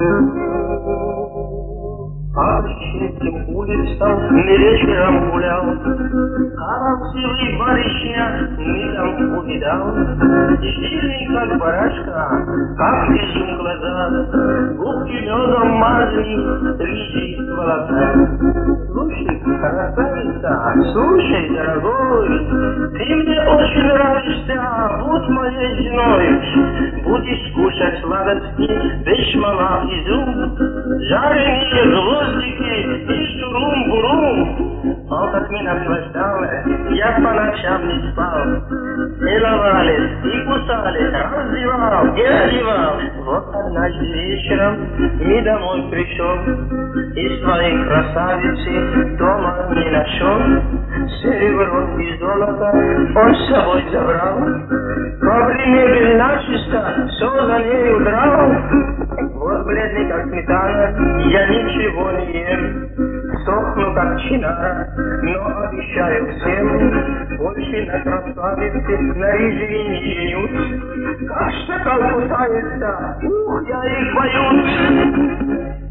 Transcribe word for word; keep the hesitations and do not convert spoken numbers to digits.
По общинским улицам вечером гулял, красивый барышня мигом увидал. Жирный, как барашка, как вижу глаза, губки медом мазли, рыжий волоса. Слушай, красавица, слушай, дорогой, ты мне очень нравишься, будь моей женой. Будешь кушать сладости, бешмала изюм, жареные гвоздики и шурум-бурум. Он как меня наслаждалась, я по ночам не спал. Целовались и кусались, раздевал и одевал. Вот однажды вечером и домой пришел, и своей красавицы дома не нашел. Серебро и золото он с собой забрал, ковры мебель начисто, все за ней удрал. Вот бледный как сметана, я ничего не ем, сохну как чинара, но обещаю всем, больше на красавице на рыжие не женюсь. Как шакал кусается, ух, я их боюсь.